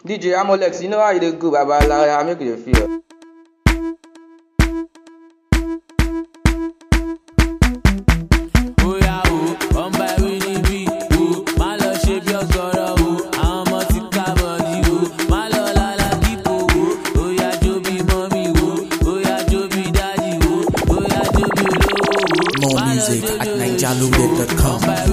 DJ Amolex, you know how you dey go, Baba. I make you feel. More music at NigerLoaded.com.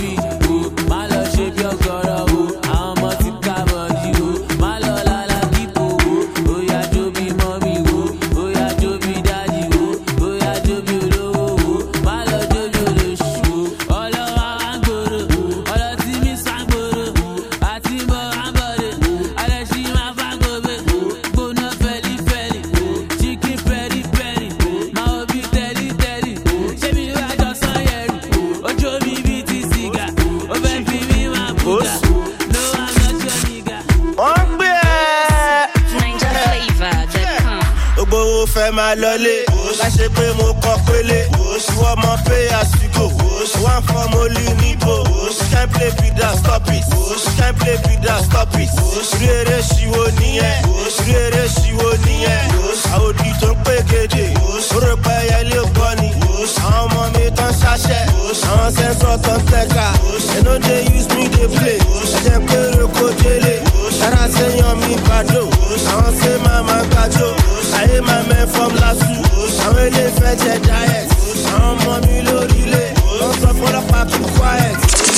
My lolly, I say pay mo kokele. What my pay as you go. One from only Nibo. Can't play with that, stop it. Can't play with that, stop it. Rere she won't need. Rere she won't need. I would be to pay KJ. Repay a little bunny. I'm on me to sachet. I'm sense of Teka. And no they use me to play. They play the Kojele. And I say on me bado. I say mama gajo. I hear my man from last week. I'm really fetch a diet. I'm mommy low relay. Don't stop for the park too quiet.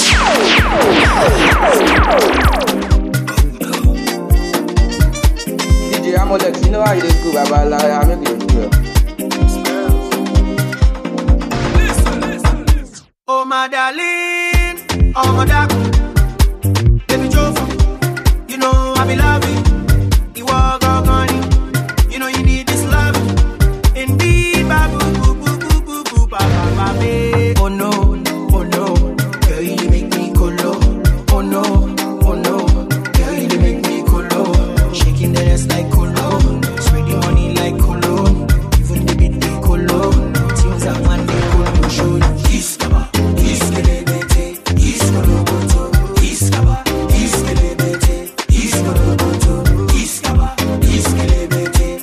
DJ Amolex, you know how you dey go, Baba. I make you feel. Oh my darling, oh my darling, baby Jofa, you know I be loving. You walk on money. You know you need this love. Indeed, babu, boo, boo, boo, boo, boo, ba, ba, ba, ba. Oh no, girl, you make me colo. Oh no, girl, you make me colo. Shaking the ass like colo, spreading money like colo. Even the beat they colo. Things that man they colo show. Kiss kaba, kiss kelebete, kiss colo boto, kiss kaba, kiss kelebete, kiss colo boto, kiss kaba, kiss kelebete.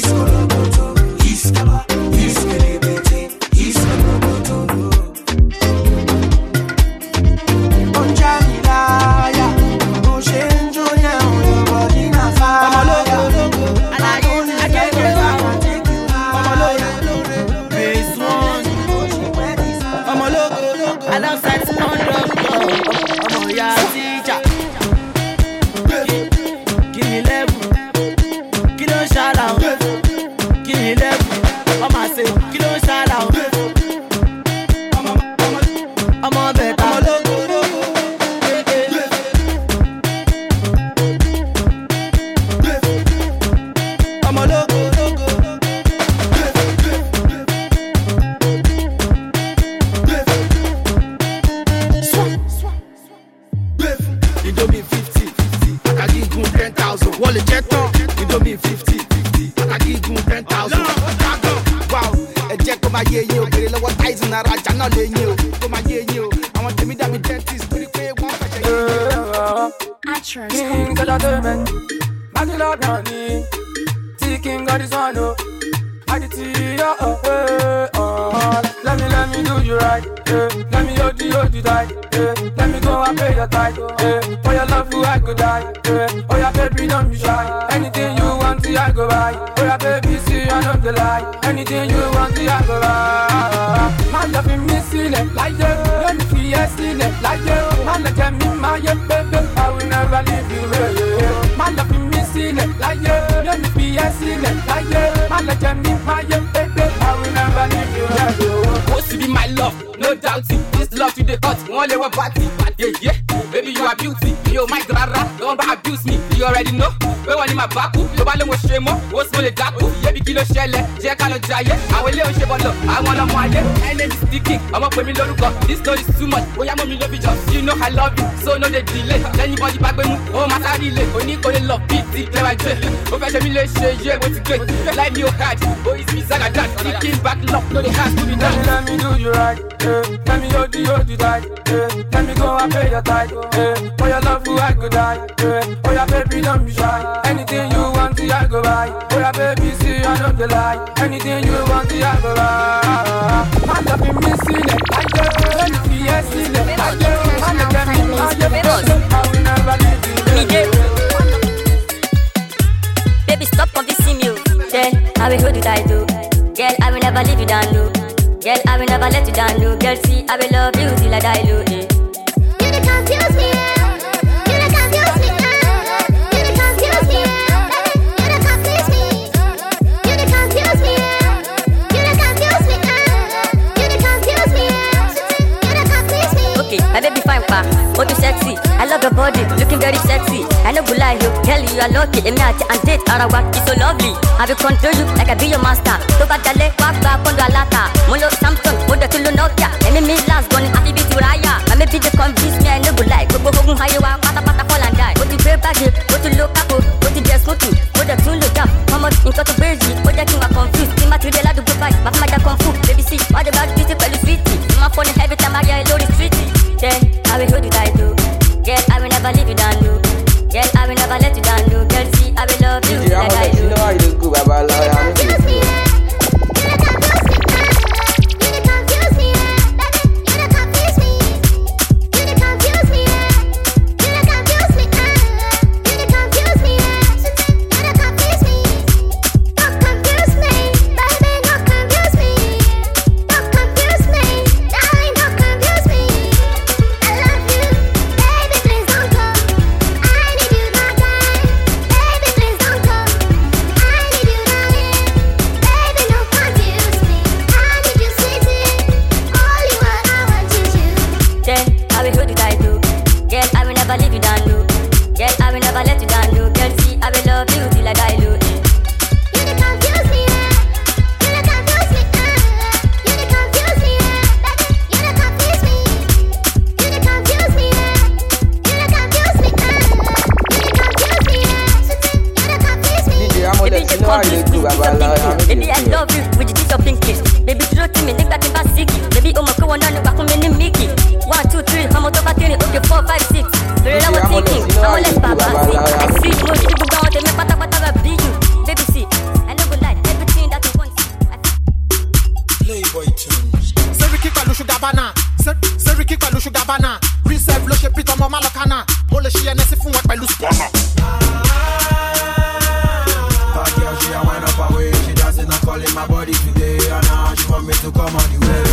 Let me do you right, let me hold you tight, let me go and pay your tithe, for your love I could die, oh yeah baby don't be shy, anything you want I go buy, oh yeah baby see I don't lie, anything you want I go buy, man loving me silly, like you, let me feel silly, like you, man let me my baby, I will never leave you, man loving me silly, like you, let me feel silly, like you, man let me my baby, I will never leave you, supposed to be my love, no doubting. This love to the cut, only one party. Yeah, baby, you are beauty. Yo, my grara, don't abuse me. You already know. pé wọ́n ní màá bá kú. Tó bá lé mo ṣe mọ́, ó sì mo lè dákú. Yébi kí ló ṣẹlẹ̀, jẹ́ ká lọ jayé. Àwọn ilé òṣè bọ̀lọ̀, àwọn ọlọ́mọ ayé. Enemy sticking, ọmọ pè mí lórúkọ. This story is too much, bóyá mọ́ mi ló fi jọ. You know I love you, so no dey delay. Lẹ́yìn bọ́dí bá gbé mú, ó máa sáré ilé. Òní kò lè lọ bíi ti clever jẹ́. Ó fẹ́ ṣe mí lè ṣe yé mo ti gbé. Láì mi ò hard, ó is me Zagadan. Kicking back love, no dey hard to be done. Let me do you right, let me hold you tight, let me go and pay your tithe, for your love I could die, oh yeah baby don't be shy, anything you want I go buy, oh yeah baby see I don't lie, anything you want I go buy, I'm not be missing it, I just let me be a sinner, I just I'm not getting I will never leave you. Baby stop convincing me, girl I will hold you tight, girl I will never leave you down, girl I will never let you down, girl see I will love you till I die, You don't confuse me, you don't confuse me, you don't confuse me, you don't confuse me, you don't confuse me, you don't confuse me, you don't confuse me, you don't confuse me. Okay, my baby fine pa, oh you sexy, I love your body, looking very sexy. I know good lie, you girl you are lucky, and date Arawa, it's so lovely. I will control you like I be your master. Toba dale, waka, kondo alata, molo Samsung, moda tulu Nokia, and me last gone, happy be to Raya. I may be the convince me, I know good lie. Go home, how you are, pata fall and die. Go to pay back, go to look up, go to dress, go to tulu jump. Come out in to Beijing, go to king, I confused. King material, I do good fight, but my dad kung fu. Baby see, all the bad beauty, well, it's sweetie. My phone every time I get low, it's sweetie. Then I will hold you tight, girl, I will never leave you down, girl, I will never let you down, girl, see, I will love you till I die, You know how you do, Baba, I'm confuse me, you don't confuse me, you don't confuse me, you don't confuse me, you don't confuse me, you don't confuse me, you don't confuse me, don't confuse me, baby, don't confuse me, don't confuse me, darling, don't confuse me. I love you, baby, please don't go. I need you, my guy, baby, please don't go. I need you, darling, baby, don't confuse me. I need you, sweetie, only what I want is you. Then I will hold you tight, girl, I will never leave you down, girl, I will never let you down, girl, see, I will love you till I die, You don't confuse me, you don't confuse me, you don't confuse me, baby, you don't confuse me, you don't confuse me, you don't confuse me, you don't confuse me, DJ Amole, you know how you do, Baba, Baby, I love you with the teeth of pink kiss. Baby, throw to me, nigga, think I'm sick. Baby, oh my god, one on the back of me, Mickey. 1, 2, 3, I'm out of a 10, okay, 4, 5, 6. Very I was thinking, I'm all less Baba. I see you, people go out and make pata be you. Baby, see, I know good light, everything that you want. Playboy tunes. Seriki pẹ̀lú sugar bana, Seriki pẹ̀lú sugar bana. Reserve ló ṣe Peter ọmọ Malokana. Mo lè ṣe ẹnẹsí fún wọn pẹ̀lú spana. Bad girl, she a wind up her way. She dancing and calling my body today, and now she want me to come on the way.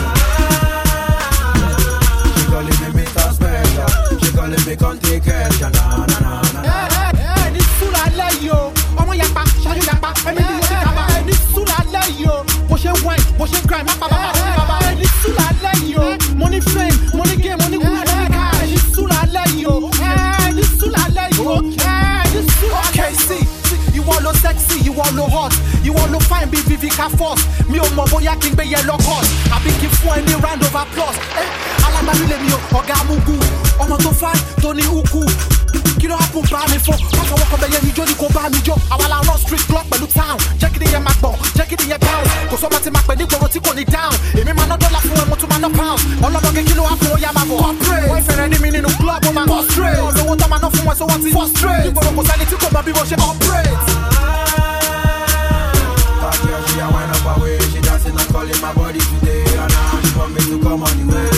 She calling me Mr. Special. She calling me come take care. Na na na na. Ní sùúrù alẹ́ yìí o, ọmọ yapa, ṣáájú yapa, ẹ̀mí ni mo ti kaba. Ní sùúrù alẹ́ yìí o, bó ṣe wine, bó ṣe grind, má pa bàbá, má pa bàbá. Ní sùúrù alẹ́ yìí o, mo ní fame, mo ní game, mo ní wood, mo ní car. Ní sùúrù alẹ́ yìí o, ní sùúrù alẹ́ yìí o, ní sùúrù. Okay, see, you all lo sexy, you all lo hot, you all lo fine bí Vivica Foss. Mi ò mọ̀ bóyá kí n gbé yellow cut, àbí kí n fún ẹ ní round of applause. Alágbàmí lèmi o, ọ̀gá amúgú, ọmọ tó fine, tó ní ukú. Kí ló happen bá mi fún? Wọ́n fọwọ́ kan bẹ̀yẹ níjó ni kò bá mi jó. Àwa la run street block pẹ̀lú town. Jẹ́ kí ni yẹn máa gbọ̀n, jẹ́ kí ni yẹn bounce. Kò sọ́mọ tí máa pè ní gbòòrò tí kò ní down. Èmi máa ná dọ́là fún ẹ, mo tún máa ná pounds. Ọlọ́mọge kí ló happen ó yá máa bọ̀. Corporate. Wọ́n ìfẹ̀rẹ̀ ní mi nínú club, ó máa prostrate. Olówó tó máa ná fún wọn, so wọ́n ti frustrate. Nígboro kò sẹ́ni tí kò mọ bí mo ṣe operate. Bad girl, she a wind up her way. She dancing and calling my body today, and now she want me to come on the way.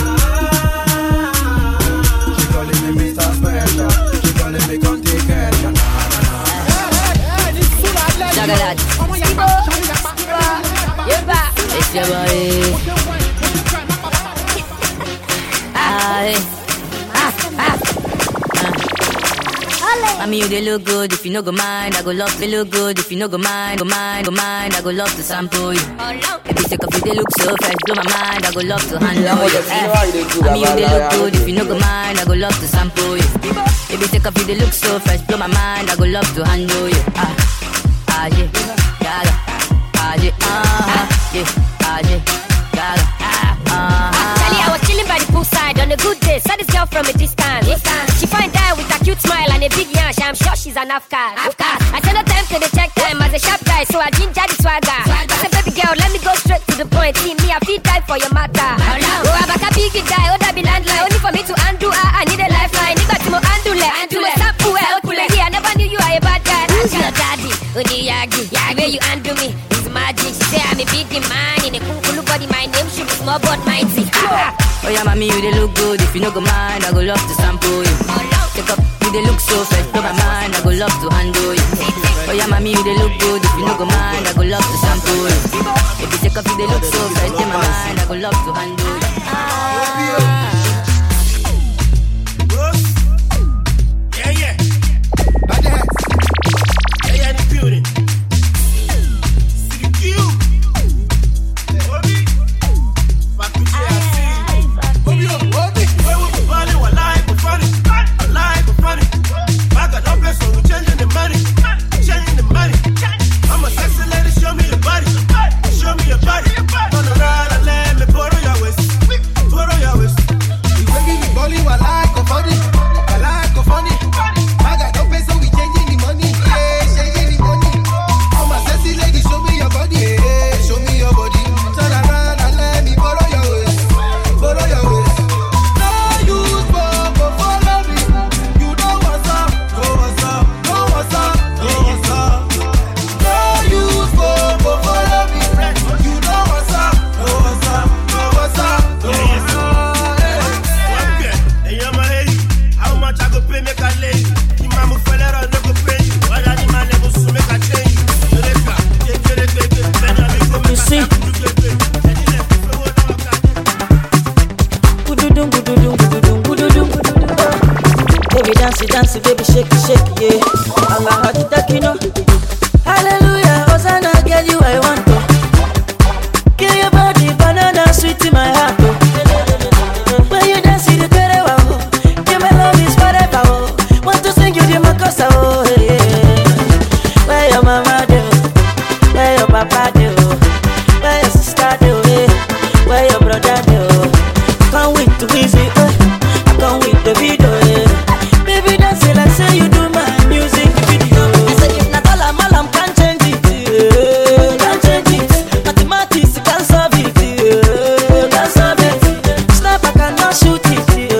She calling me Mr. Special. She calling me come take care. Na na na. Ní sùúrù alẹ́ yìí o, Jagadat. ọmọ yapa, ṣáájú yapa, Yeba, it's your body. bó ṣe wine, bó ṣe grind, má pa bàbá. Ole. Mommy, you they look good. If you no go mind, I go love to look good. If you no go mind, I go love to sample you. If you take off, you they look so fresh, blow my mind. I go love to handle you. Mommy, you they look good. If you no go mind, I go love to sample you. If you take off, you they look so fresh, blow my mind. I go love to handle you. Yeah, yeah, yeah, Actually, I was chilling by the poolside on a good day. Saw this girl from a distance. She find out with a cute smile and a big yash. I'm sure she's an Afghan. I said no time to the check time as a sharp guy, so I ginger the swagger. I said, baby girl, let me go straight to the point. See me, I feel die for your matter. Oh, I'm a big guy, oh, that be landline. Only for me to undo, I need a lifeline. Nigga, to mo undo le. I never knew you are a bad guy. That's your daddy, Oniyagi. The way you undo me is magic. She say I'm a big man in a cool body. My name should be small but mighty. Oh yeah, mommy, you they look good. If you no go mind, I go love to sample you. Take up, you they look so fresh, blow my mind. I go love to handle you. Oh yeah, mommy, you they look good. If you no go mind, I go love to sample you. If you take up, you they look so fresh, blow my mind. I go love to handle you. Yeah. Bad hands. Yeah, the building. Dance, baby, shake it, yeah. I'm a hot takino. Hallelujah, Hosanna, girl, you I want to. Give your body banana sweet in my heart, oh. When you dance, you get it, wow. Give my love is forever, oh. Want to sing you the makosa, oh, yeah. Where your mama do? Where your papa do? Where your sister do? Where your brother do? Can't wait to visit, I can't wait to video, yeah. Say you do my music video. I say if not all I'm can't change it, can't change it. Mathematics can't solve it, can't solve it. Sniper cannot shoot it,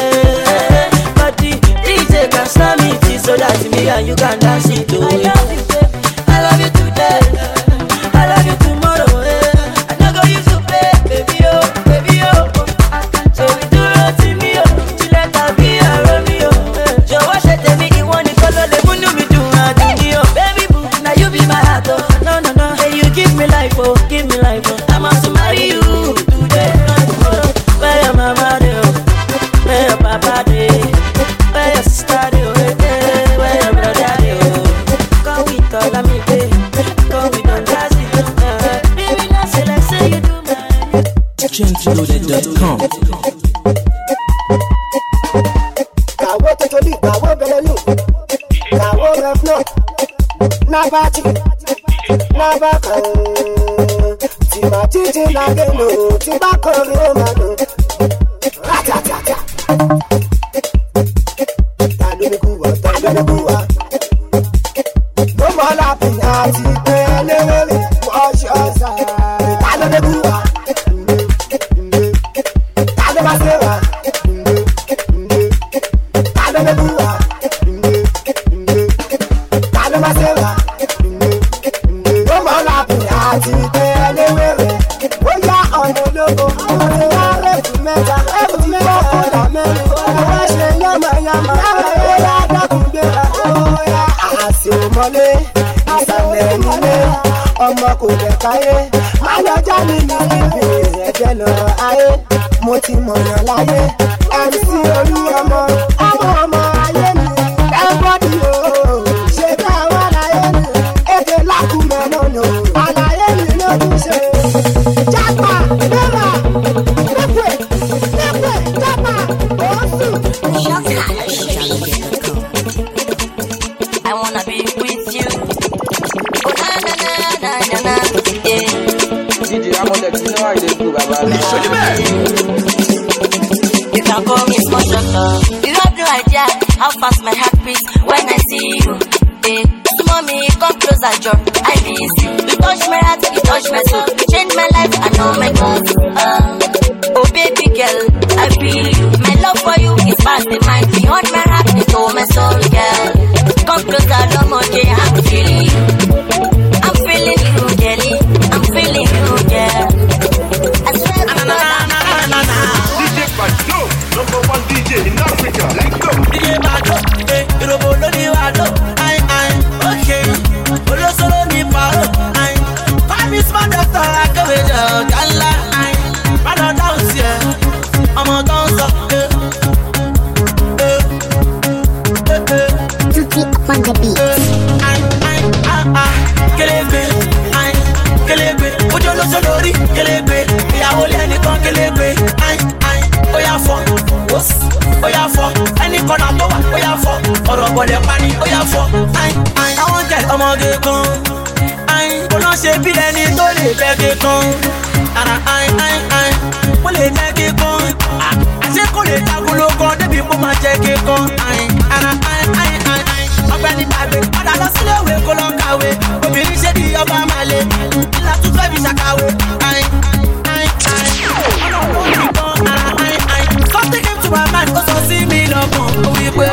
but the DJ can slam it so that me and you can dance it. I love you today, I love you tomorrow. I don't go use to play, baby oh, baby oh. So we do it to me oh, to let her be a Romeo. Give me life, oh. I want to marry you today. Where your mama do? Where your papa do? Where your sister do? Where your brother do? Come with all of me, babe. Come with all jazzy. Baby, that's it, like say you do mine. Gentleloaded.com. Kawo totally, kawo belelu, kawo refno, na party, na baka. Tima titi na gelo, tima kore mano. Ratatata. Talo me kuwa. No more laughing at it, baby. Wash your side. Talo me kuwa. Talo masera. Talo me kuwa. Talo masera. No more laughing at it, baby. Ọmọ kò dẹ̀ káyé, má lọ já mi ní ibi ẹ̀jẹ̀ lọ ayé. Mo ti mọ̀nà láyé, MC Olúọmọ, ọmọ ayé mi, everybody o. You can call me small doctor. You have no idea how fast my heart beats when I see you. Hey, mommy, come closer, John. I miss you. You touch my heart, you touch my soul. You change my life, I know my God. Oh baby girl, I feel you. My love for you is past the mind. Beyond my heart, into my soul, girl. Come closer, no more, yeah, I'm feeling you. I'm feeling you, girlie. I'm feeling you, girl. I swear to God. DJ Badjo, number one DJ in Africa. Let's go. DJ Badjo, Robolo ni walo. Okay, Olo solo ni paro. I'm his man doctor, I go with you, gala. Man on dance, yeah. I'm on dance, Tuki up on the beat. Kelebe, ojolo solori, kelebe. Ìyàwó lé ẹnìkan kelebe. Oya fọ, oya fọ. Ẹnì kan náà tó wà, oya fọ. Ọ̀rọ̀ bọ̀dẹ̀ pani, oya fọ. Àwọn jẹ́ ọmọge kan. Kò náà ṣe bí ẹni tó lè jẹ́ kan. Mo lè jẹ́ kan. Àṣé kò lè jagunlo kan débi mo máa jẹ́ kan. Ọgbẹ́ni gbàgbé, padà lọ sílé ìwé kó lọ kàwé. Obìnrin ṣe di ọba màlè. Ìlà tún fẹ́ fi ṣàkàwé. Something came to my mind, ó sọ sí mi lọ́kàn. Ó wí pé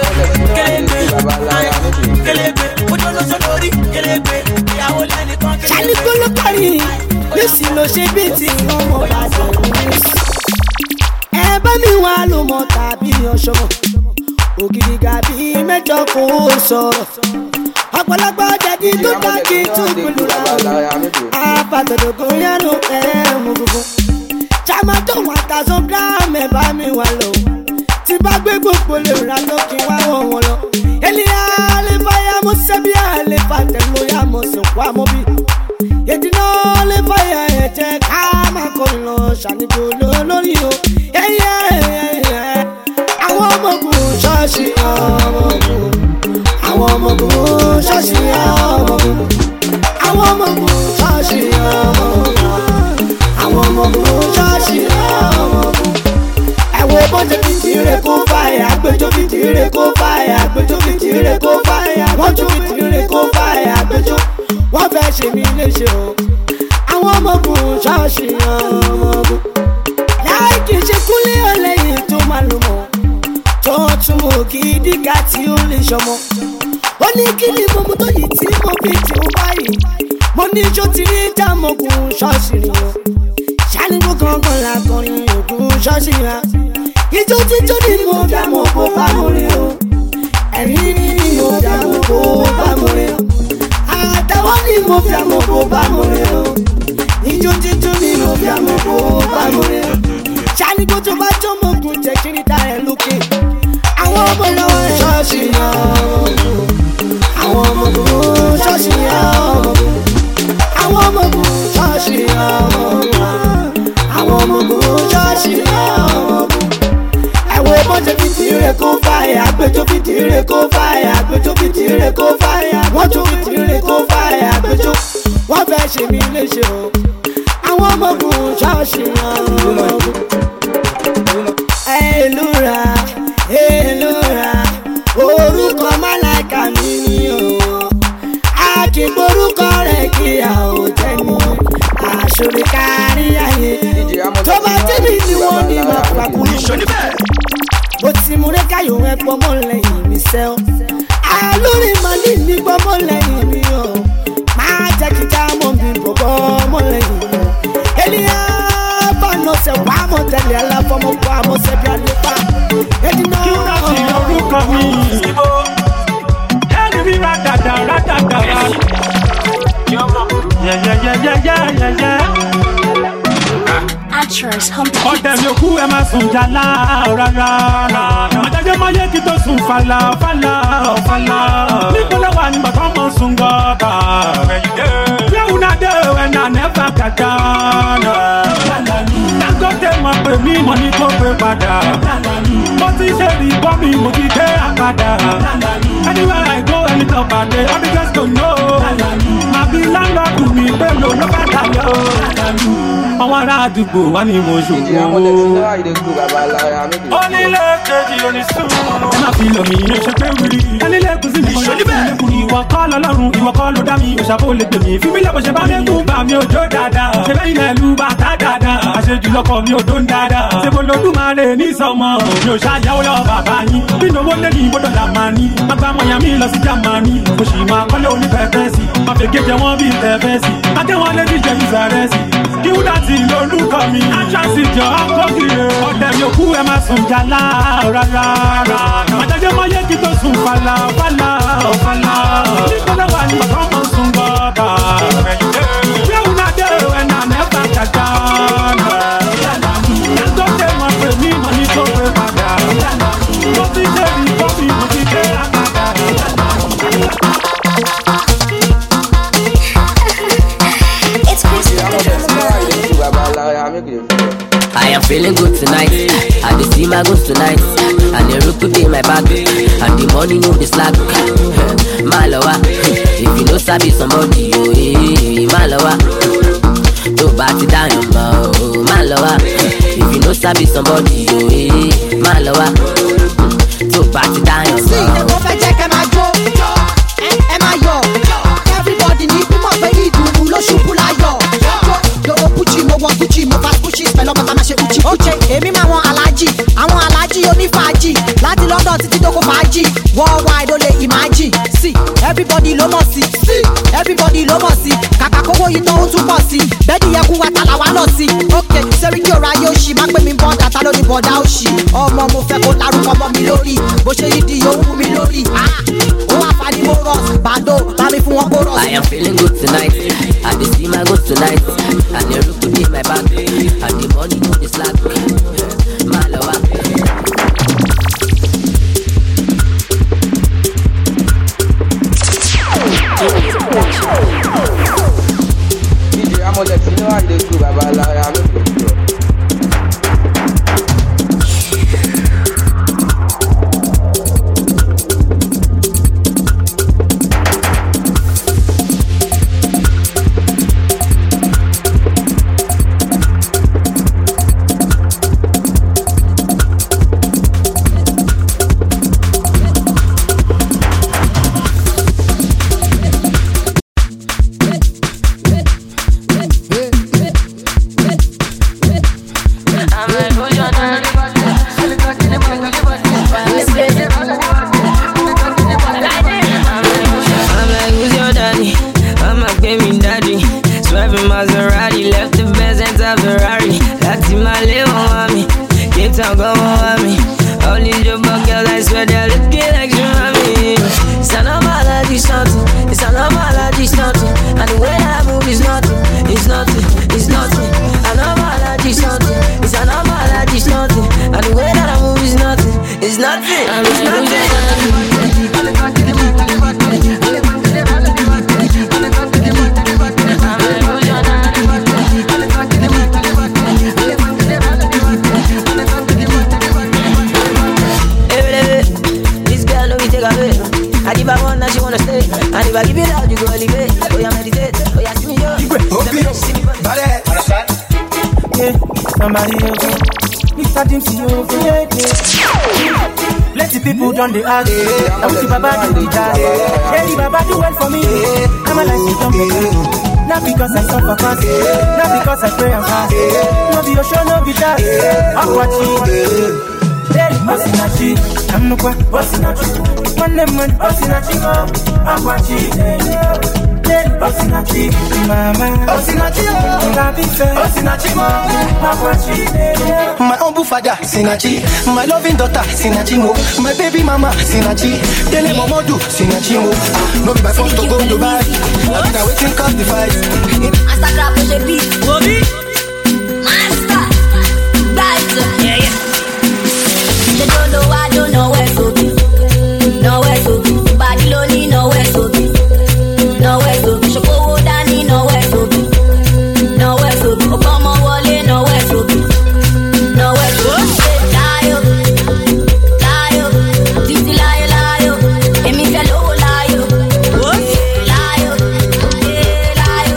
kelebe, ojú ló sọ lórí kelebe. Ìyàwó lẹ́nìkan kelebe. Ṣálí gbólókọ̀rí lùsì ló ṣe bí ti ọmọ bàjẹ́ lùsì. Ẹ bá mi wá ló mọ tàbí ọ̀ṣọ́. Ògidì gàbí mẹ́jọ kò sọ̀rọ̀. Ọ̀pọ̀lọpọ̀ jẹ̀dí tó dákì tún gbòòlù rà. Àbàtọ̀dọ̀gùn yánu ẹ̀mú gbogbo. Jàmọ́tò wọn àtàzọ́ gíráàmù ẹ̀ bá mi wà lọ. Tí bá gbé gbogbo lè rà lókè wá wọ̀n lọ. Èlìyà lè fàyà mọ́ sẹ́bí àlè fàtẹ̀ lóyà mọ́ sọ̀kọ́ àmọ́bí. Èdìnà lè fàyà ẹ̀jẹ̀ ká máa kọ́ lọ ṣàníkò lórí o. Àwọn ọmọkùn ṣọ́ọ̀ṣì ọmọkùn. Àwọn ọmọkùn ṣọ́ọ̀ṣì ọmọkùn. Àwọn ọmọkùn ṣọ́ọ̀ṣì ọmọkùn. Àwọn ọmọkùn ṣọ́ọ̀ṣì ọmọkùn. Ẹ̀wọ̀n bọ́jẹ̀ fìdíre kó fàyà, àgbẹjọ́ fìdíre kó fàyà, àgbẹjọ́ fìdíre kó fàyà, wọ́n tún fìdíre kó fàyà, àgbẹjọ́ wọ́n fẹ́ ṣe mí léṣe o. Àwọn ọmọkùn ṣọ́ọ̀ṣì ọmọkùn. Láì kì í ṣe kúlé ọlẹ́yìn tó máa lò mọ́. Tó tún mọ̀ kí dígà tí ó lè ṣọmọ. Ó ní kí ni mo mú tó yìí tí mo fi tì ó báyìí. Mo ní ijó ti rí jàmọ̀kùn ṣọ́ọ̀ṣì rìn o. Ṣánígbó kankan làkọrin ògùn ṣọ́ọ̀ṣì ra. Ijó jíjó ni mo dá mo kó bá mo rí o. Ẹ̀rín ni mo dá mo kó bá mo rí o. Àtẹ̀wọ́ ni mo fi àmọ́ kó bá mo rí o. Ijó jíjó ni mo fi àmọ́ kó bá mo rí o. Ṣánígbó tó bá jó mọ̀kùn jẹ́ kí ní ta ẹ̀ lókè. Àwọn ọmọ lọ́wọ́ ṣọ́ọ̀ṣì yá ọmọ. Àwọn ọmọkùn ṣọ́ọ̀ṣì yá ọmọ. Àwọn ọmọkùn ṣọ́ọ̀ṣì yá ọmọ. Àwọn ọmọkùn ṣọ́ọ̀ṣì yá ọmọ. Ẹ̀wọ̀n bọ́jẹ̀ fìdíre kó fàyà, àgbẹjọ́ fìdíre kó fàyà, àgbẹjọ́ fìdíre kó fàyà, wọ́n tún fìdíre kó fàyà, àgbẹjọ́ wọ́n fẹ́ ṣe mí léṣe o. Àwọn ọmọkùn ṣọ́ọ̀ṣì yá ọmọ. Èlúra, èlúra, orúkọ Máláíkà mi ni o. A kì í borúkọ rẹ̀ kí a ò jẹ́ ní àṣírí kárí ayé. Tó bá tẹ́bi ni wọ́n ní máa fàkúrú. Mo ti mú rékàyò ẹ pọ́nmọ́ lẹ́yìn mi sẹ́ o. Àlórí màlí ní pọ́nmọ́ lẹ́yìn mi o. Máa jẹ́ kí já mọ́ mi bọ̀bọ̀ mọ́ lẹ́yìn mi o. Ènìyàn se wá mọ̀ tẹ̀lé aláfọmọ́ pa mọ̀ sẹ́bi àlepa. Èdìnà kí n láti orúkọ mi. Ẹni bí rádàdà rádàdà rá. Yẹ́yẹ́yẹ́yẹ́yẹ́yẹ́. Ọ̀dẹ̀ mi ò kú ẹ máa sùn jàlá rárá. Àjẹjẹ́ máa yẹ kí tó sùn fàlà fàlà fàlà. Nípínlẹ̀ wà ní bàbá mọ̀ sùn gọ́gà. Yẹ́wù náà dé when I never got down. Dangote máa pè mí mo ní kó pé padà. Mo ti ṣe ìbọn mi mo ti dé àpàdà. Anywhere I go anytime I dey all the girls go know. Màá bí láńlọ́ọ̀dù mi pé lò ló bá dà lé. lọ àwọn ará àdúgbò wà ní mo ṣògo. onílé kejì onísùn ẹ má fi lọ mi ní ṣe pé wíri ẹnílé kù sí mi kọ́ lẹ́kùn ìwọ kọ́ lọ́lọ́run ìwọ kọ́ ló dá mi òṣàbò lè gbè mí fífi lẹ́kọ̀ọ́ ṣe bá mi kú bá mi òjò dáadáa ṣe bẹ́ẹ̀ ilẹ̀ lu bàtà dáadáa àṣejù lọ́kọ̀ mi ò dún dáadáa ṣe mo lọ́dún máa lè ní sọmọ mi ò ṣàyàwó lọ bàbá yín bí ìnáwó lé ní ìbọdọ̀ là máa ní má gbá mọ̀yà mi lọ sí Jámánì mo sì máa kọ́lé onífẹ̀ẹ́fẹ́sì má fi gé jẹ wọ́n bí ìtẹ̀fẹ́sì má jẹ́ wọ́n lé ní jẹ́ ìsàrẹ́sì kí wúdà tí lórúkọ mi àṣàṣì jọ ọkọ̀kìrè ọ̀dẹ̀ mi ò kú ẹ má sùn jàlá rárá àjẹjẹ mọ yẹ kí tó sùn fàlà fàlà fàlà nígbàdàn wà ní bàbá ọmọ sùn bọ́ọ̀bà yẹ́wù náà dé ẹ̀nà mẹ́fà jàjà tó dé wọn pè mí mọ̀ ní tó pé padà mo ti dé ní bọ́ọ̀bì mo ti dé àgbàdà. I am feeling good tonight. I dey see my goals tonight. And the rook dey my back. And the money no dey slack. Malawa, if you know sabi somebody, Malawa. To party down your mouth, Malawa. If you know sabi somebody, Malawa. To party down your mouth. See, the perfect check and I go, and I yo. Everybody need to move by it. Ulo shupula yo. Mo wọ Gucci, mo fast Gucci, pẹ̀lú ọmọ tàmá ṣe Gucci. Oche, èmi máa wọn alájì, àwọn alájì onífàájì, láti London títí tó kó fàájì, worldwide ó lè imagine. See, everybody ló mọ̀ sí, everybody ló mọ̀ sí, kàkà kówó yìí tán ó tún pọ̀ sí, bẹ́ẹ̀ni yẹ kú wa tàlà wá lọ sí. Ok, Sẹ́ríkì ọ̀rọ̀ ayé òṣì, má pè mí bọ́dà, ta ló ní bọ̀dà òṣì. Ọmọ mo fẹ́ kó larúkọ mọ́ mi lórí, bó ṣe yí di yóò wú mi lórí. Ó wá fani mo rọ̀, bàdó, bá mi fún wọn kó rọ̀. I am feeling good tonight, I dey see my goals tonight, and the rook dey my back, and the money no dey slack. Malawa. DJ Amolex, you know how they do, Baba. On the ask, I wish Baba do the jazz. Yeah, Baba do well for me. I'm a like to jump. Not because I suffer fast, not because I pray and fast. No be your show, no be that. I'm watching. Hey, Osinachi, I'm no qua, Osinachi. One name when Osinachi go, I'm watching. Hey, Osinachi, Mama, Osinachi, Osinachi go, I'm watching. My humble father, Sinachi. My loving daughter, Sinachi mo. My baby mama, Sinachi. Dele Momodu, Sinachi mo. No be by force to go Dubai. I been waiting cause the fight. Master crap on the beat. Bobby, Master, right? Yeah, yeah. They don't know, I don't know where to be. Nowhere to be. Body lonely, nowhere to be. Nowhere to be. Shoko Dani, nowhere to be. Nowhere to be. Obama Wale, nowhere to be. Nowhere to be. Lie, lie, this lie, lie. Emi fellow lie, lie, lie.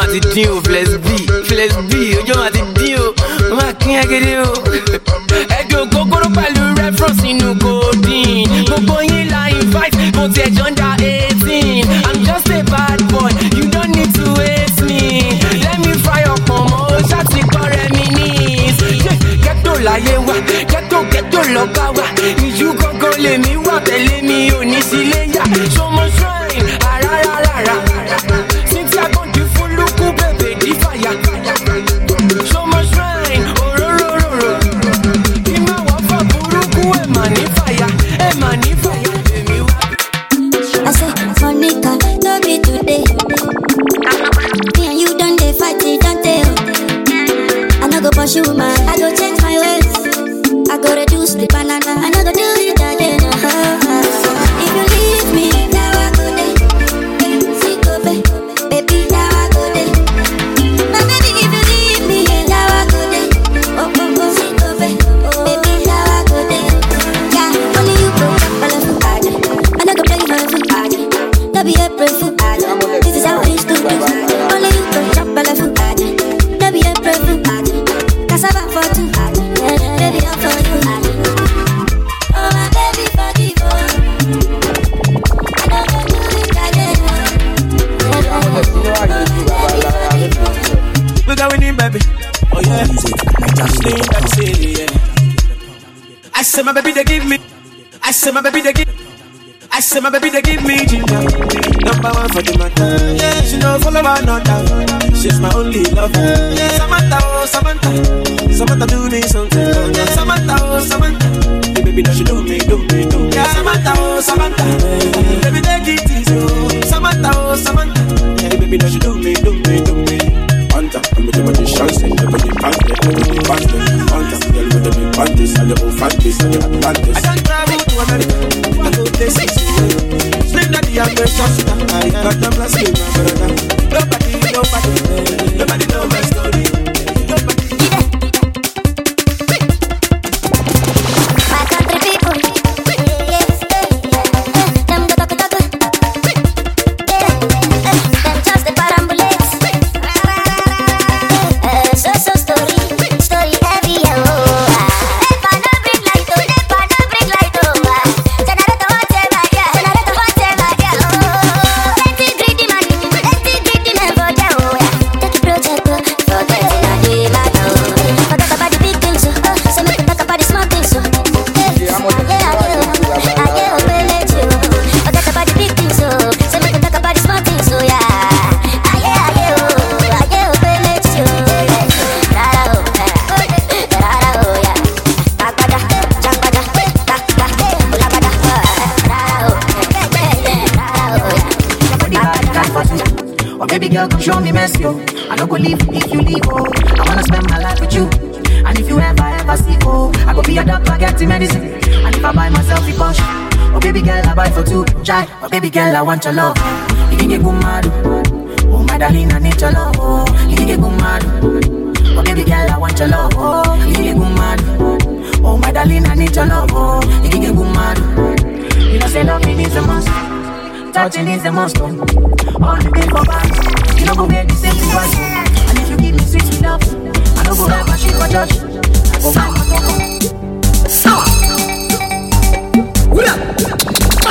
ti dín o flex b ojú ma ti dín o mo máa kín agede o. ẹ̀dùn kòkòrò pẹ̀lú reference inú codeine gbogbo yín la invite mo ti ẹ̀jọ̀ ń da 18. I'm just a bad boy you don't need to hate me. let me fry up ọmọ o ṣáàtì kọ́ reminisce. ghetto láyé wa ghetto lọ́gá wa ìjú gangan lèmi wà tẹ̀lé mi ò ní sílé yá ṣọmọ shrine àràràràrà. Cynthia Gondi fúlùkù bèbè di fàyà. ṣọmọ shrine òróróróró. kí má wá fà burúkú ẹ̀ mà ní fàyà èmi wá. I say, Monica, no be today. Me and you done dey fight, don't they? I no go pursue man, I go change my ways. I go reduce the banana, I no go do it again. If you leave me, now I go there. See go baby, now I go there. My baby, if you leave me, now I go there. Oh, see go baby, now I go there. Yeah, only you go follow for bad. I no go play no for bad. No be April for bad. This is how it is to be. Only you go jump all for bad. No be April for bad. Cassava for two bad. Baby, I'm for you. Oh my baby, forgive me. I don't go do it again. We going in, baby. Oh yeah. Sling that city, yeah. I say my baby, they give me. I say my baby, they give me ginger. Number one for the matter. Yeah, she no follow her not down. She's my only lover. Yeah, Samantha, do me something. Yeah, Samantha. The baby that she do me. Yeah, Samantha. Baby, take it easy. Samantha. Yeah, the baby that she do me. Panta, I'm with the magicians, everybody panta, Panta, girl with the big panties and the old fanties and the Atlantis. I don't travel to America, I go places. Slim daddy, I'm the shasta. I got them last year, my brother. Nobody know my story. My country people, them go talk, them just the parambulates. So story heavy, oh. If I don't bring light, generator whatever, oh. Let's greedy man for them, oh. Take a project, forget it, I do it like, oh. Forget about the big things, oh. So make we talk about the small things, oh. I get up and let you. Forget about the big things, oh. So make we talk about the small things, oh, yeah. I get up and let you. Oh baby girl, come show me mercy, oh. I don't go leave if you leave, oh. I wanna spend my life with you. And if you ever see, oh, I go be a doctor, get the medicine. And if I buy myself a Porsche, oh baby girl, I buy for two. Jai, oh baby girl, I want your love. You can get good mad, oh my darling, I need your love. Oh, you can get good mad, oh baby girl, I want your love. Oh, you can get good mad, oh my darling, I need your love. Oh, you can get good mad. You know say loving is a must, touching is a must. All the day for back, you know go make the same thing right. And if you give me sweet love, I don't go ever shit for judge. Sour. What up?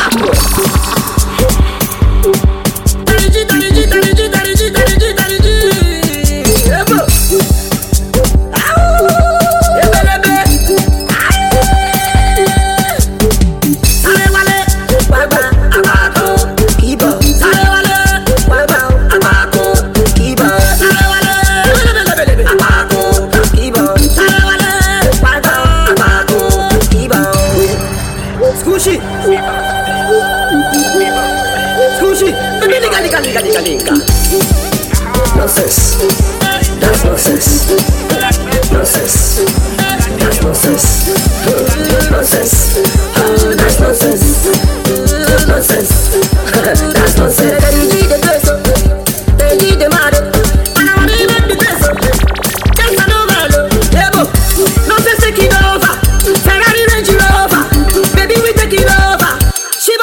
Nonsense. That's nonsense. Nonsense. That's nonsense. Nonsense. That's nonsense. Nonsense. That's nonsense. They need the person. They need the mother. And I want to make the person. Just an overload. Nonsense take it over. Ferrari Range Rover. Baby we take it over.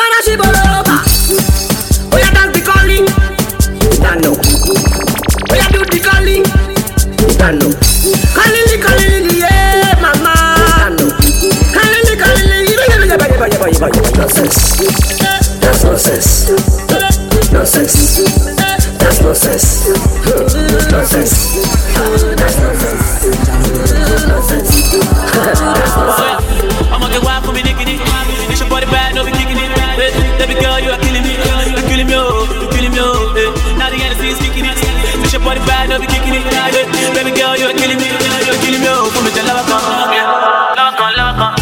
Shibana over. Oh yeah, that's the calling. I know. Oh yeah, nonsense. That's nonsense. Nonsense. That's nonsense. Nonsense. That's nonsense. I'ma get wild for me, nickety. It's your body bad, no be kicking it. Baby girl, you are killing me. You're killing me, oh, you're killing me, oh. Now the energy is kicking it. It's your body bad, no be kicking it. Baby girl, you are killing me. You're killing me, oh. Come and tell her, lock on, lock on.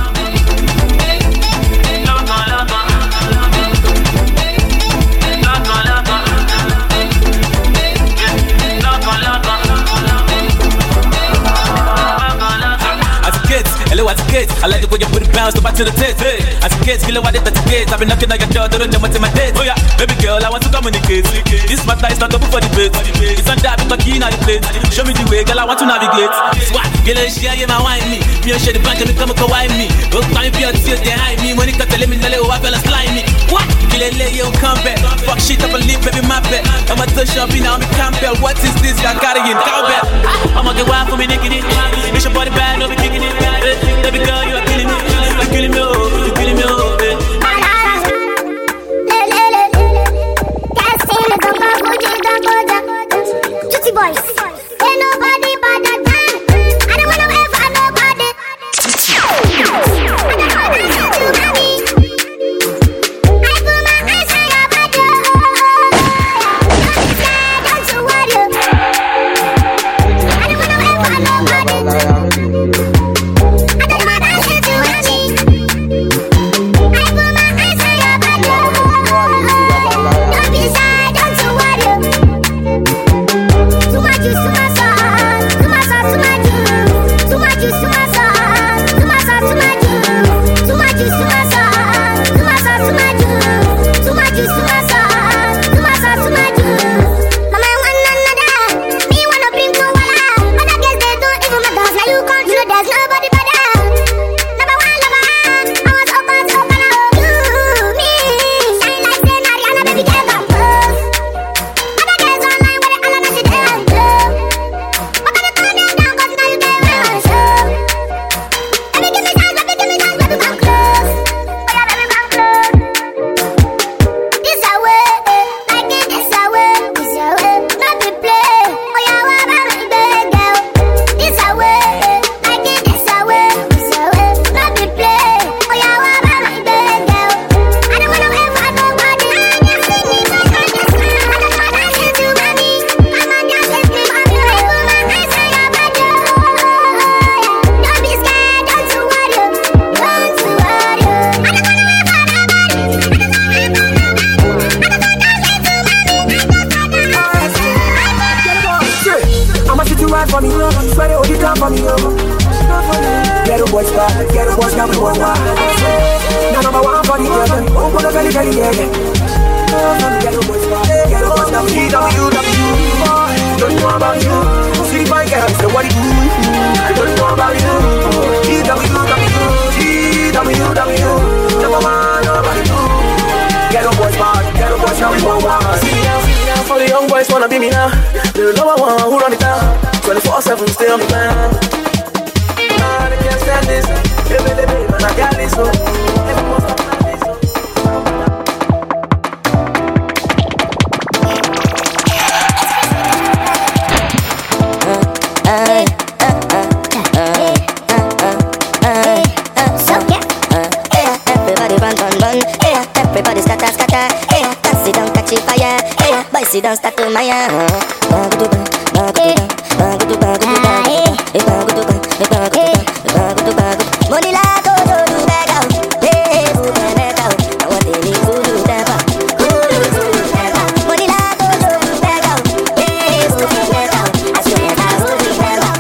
Hello, as a kid, I like the way you put it bounce, back to the tits. Hey, as a kid, feel what it at the kids. I've been knocking on your door, don't know what's in my dates. Oh yeah, baby girl, I want to communicate. This matter is not open for debate. It's on that, because key on the plate. Show me the way, girl, I want to navigate. Swat, girl, share, yeah, my wine me. Me and share the bunch, me come and wine me. Go time for your tears, they hide me. When it cut, tell me, I fell slime me. What? Kill a lay, you come back. Fuck shit up and leave, baby, my bed. I'm a touch up in now, me campbell. What is this? I got it in cowbell. I'ma get wild for me, nickety. It's your body bad, no be kicking it. Baby girl, you are killing me. You're killing me, oh, you're killing me, oh. Juicy boys, ain't nobody but that man. I don't wanna wait for nobody. I don't wanna dance to mommy. I put my eyes on your body. Don't you worry. I don't wanna wait for nobody. I don't wanna dance to mommy. I put my eyes on your body. Don't be shy, don't you worry. Too much juice to my sauce, too much sauce to my juice. Too much juice to my sauce, too much sauce to my juice. Too much juice to my sauce, too much sauce to my juice. Too much juice to my sauce, too much sauce to my juice. Mama, I want another. Me wanna bring to Walla. Other girls they don't even matter. Now you can't, you know there's nobody better. Number one lover, I want open, you, me. Shine like say Ariana, baby girl, come close. Other girls online with it, all of us is there. for me, swear they hold it down for me. Ghetto boys back, ghetto boys got me one why. Now number one for the girl, oh for the belly belly yeah. Ghetto boys back, ghetto boys got me. TWW, don't know about you. See my girl, so what it do? I don't know about you. TWW, number one, nobody do. Ghetto boys back, ghetto boys got me one why. See now, for the young boys wanna be me now. They know I want who run it down. 24/7 stay on the ground. I can't stand this. Baby, man, I got this. Everyone's got this. Everybody run. Everybody scatter. Sit down, catch it fire. Boy, sit down, start to my money like go do bag out. Hey, who can make out? I want to be cool to temper. Money like go do bag out. Hey, who can make out? I swear I will be never.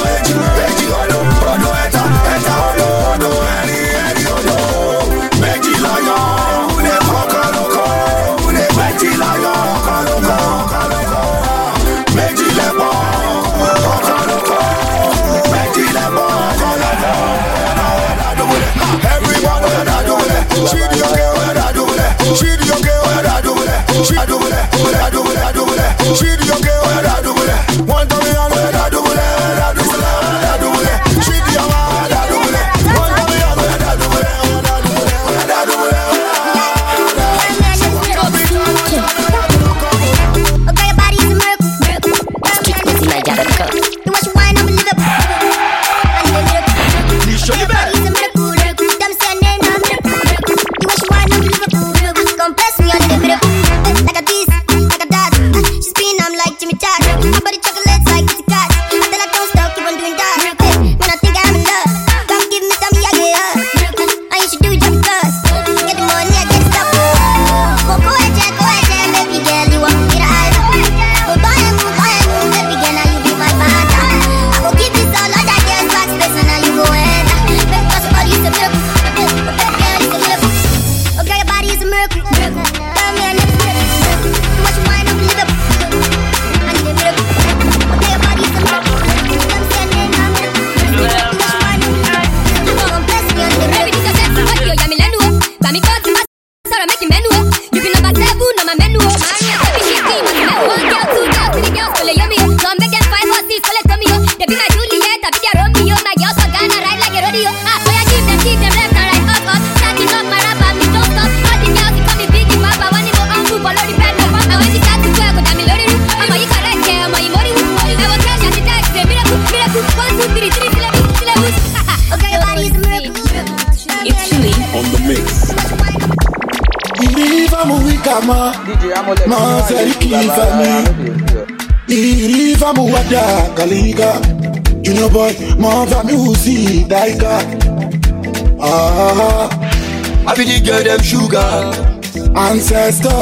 Make Mami go to my sorrow make him menu. You be number 7 on my menu. Maria baby she clean. One girl, 2 girls, 3 girls, so yummy. Some make them 5 or 6, so let me. They be my Juliet, I be their Romeo. My girls for Ghana ride like a rodeo. So I give them left and right up. Starting up my rap and me don't stop. All the girls they call me Biggie Mama. When you go on football, all depend on my. When you start to go, I go down me lorry. I'm a you correct, yeah, I'm a you mori. I was cash at the tax, miracle. 1, 2, 3, syllables. Okay, your body is a miracle. It's Chili on the mix. Iriva muwikama, mazeri kifami. Iriva muwada kaliga, you know boy, mama music daika. I be the girl them sugar, ancestor.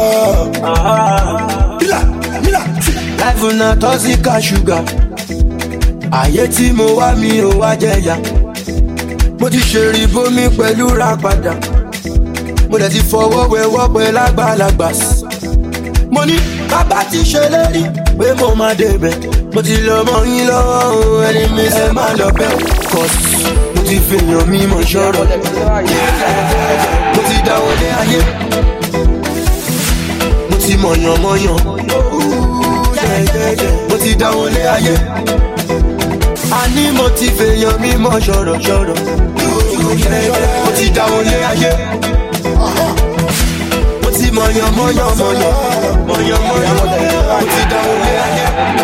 Mila, life una toxic sugar. Ayé tí mo wá mi ò wá jẹyà. Mo ti ṣe rìbó mi pẹ̀lú ra padà. Mo dẹ̀ ti fọwọ́ wẹwọ́ pẹ̀ lágbàlagbà. Mo ní bàbá ti ṣe lérí pé mo máa débẹ̀. Mo ti lọ mọ yín lọ́wọ́ ẹni mi ṣe máa lọ bẹ̀. Cause mo ti fèèyàn mi mọ̀ ṣọ́rọ̀. Mo ti dáwọ́lé ayé. Mo ti mọ̀yàn. Mo ti dáwọ́lé ayé. Ani mo ti fèèyàn mi mọ̀ ṣọ̀rọ̀. Mo ti dáwọ́lé ayé. Mo ti mọ̀yàn. Mo ti dáwọ́lé ayé.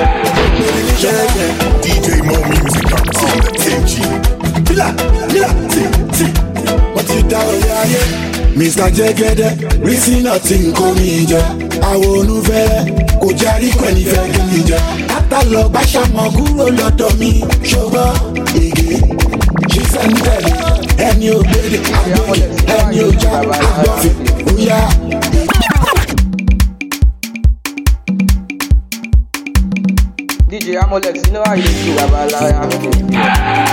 DJ Mo Music on the TG. Mila, see. Mo ti dáwọ́lé ayé. Mr. Jegede, rísí náà tí n kó mi jẹ. Àwọn olùfẹ́ kò járí pẹ̀lú ìfẹ́ kí mi jẹ. Kátàlọ́ bá ṣàmọ̀ kúrò lọ́dọ̀ mi. Ṣùgbọ́n ègé ṣiṣẹ́ ń tẹ̀lé. Ẹni ògbédè àgbọ̀fẹ̀, ẹni òjà àgbọ̀fẹ̀, òyà. DJ Amolex, you know how you do about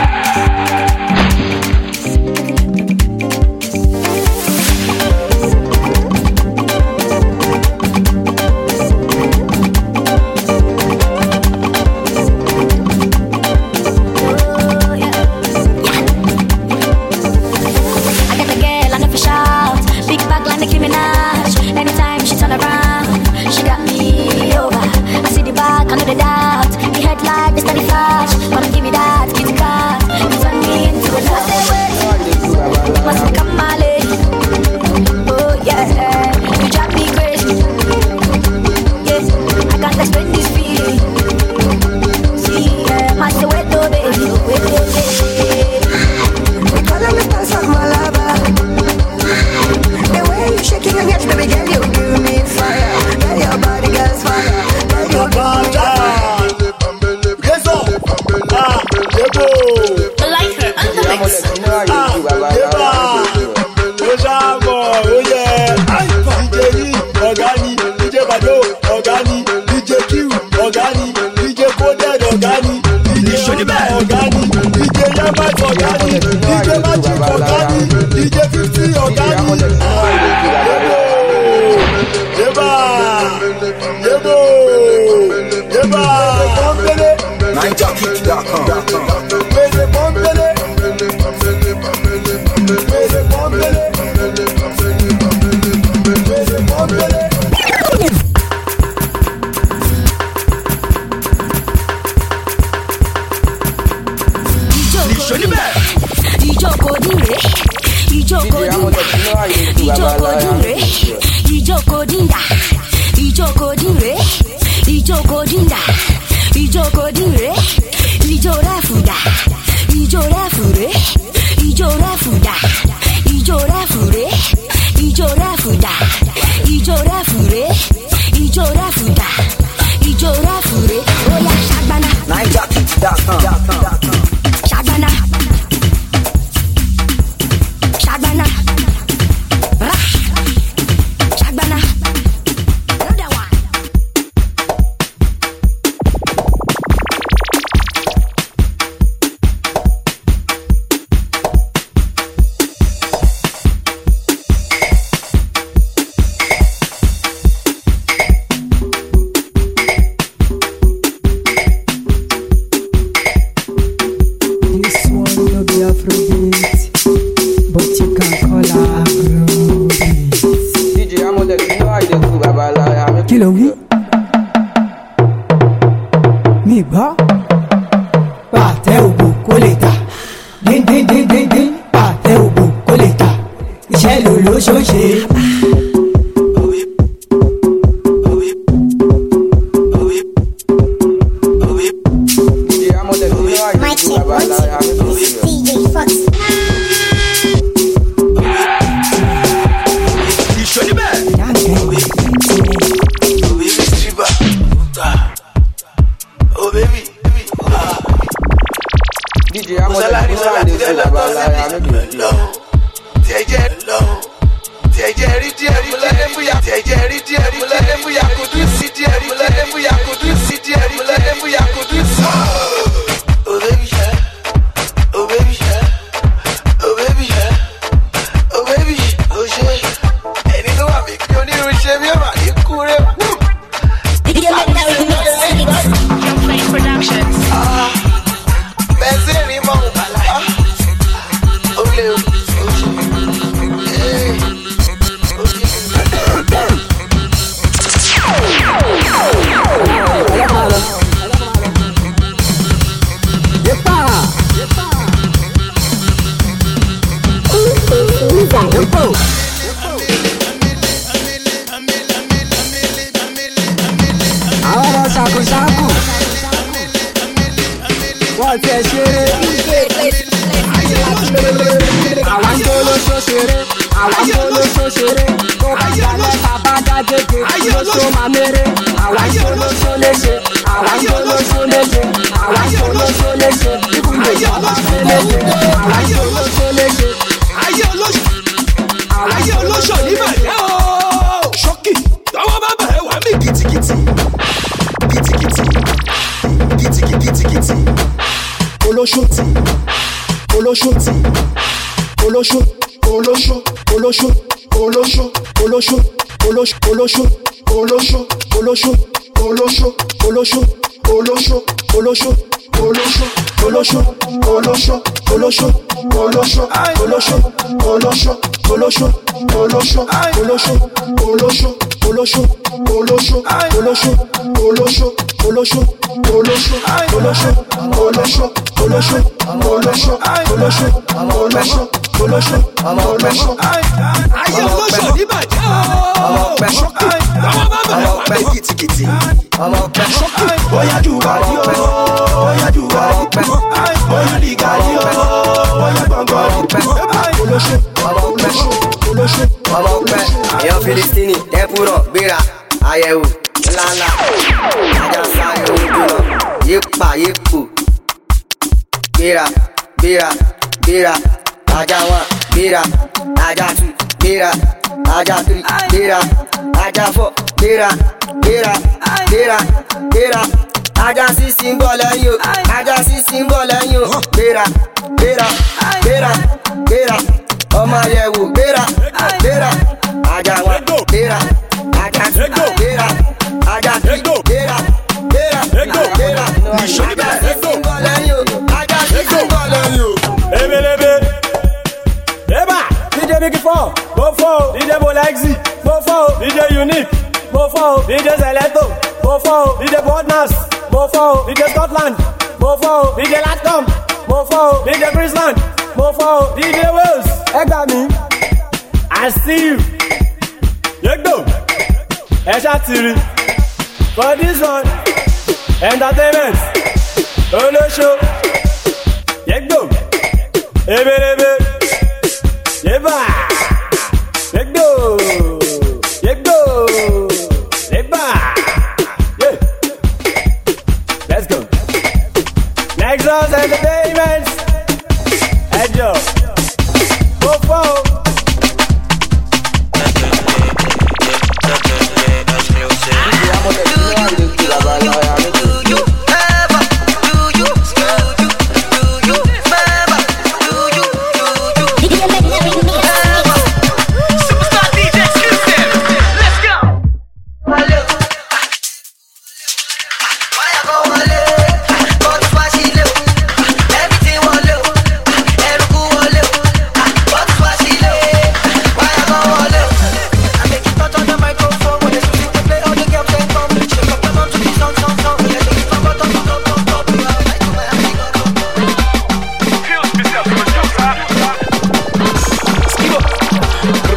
mélòó ló ṣó ṣe.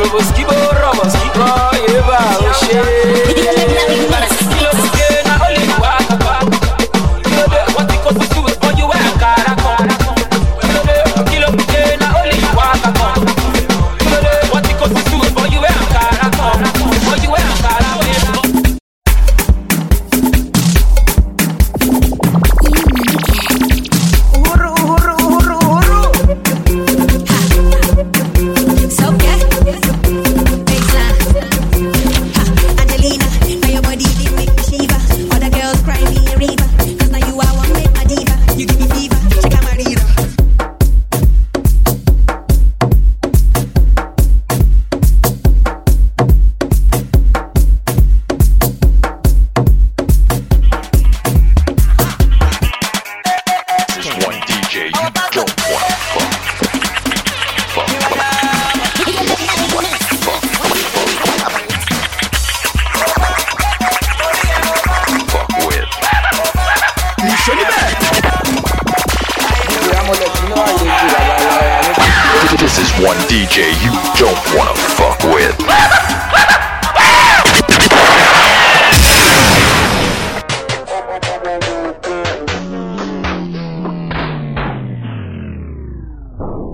This is one DJ you don't wanna fuck with.